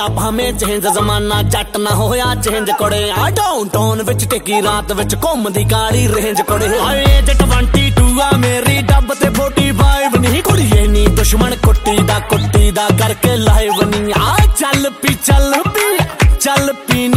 होया भावें चेंज जमाना जट ना होया चेंज कुड़े आ डाउन टाउन विच टिकी रात विच घुमदी काली रेंज कुड़े एज 22 आ मेरी डब ते 45 नहीं कुड़िए नी दुश्मन कुट्टी दा करके लाइव नहीं आ चल पी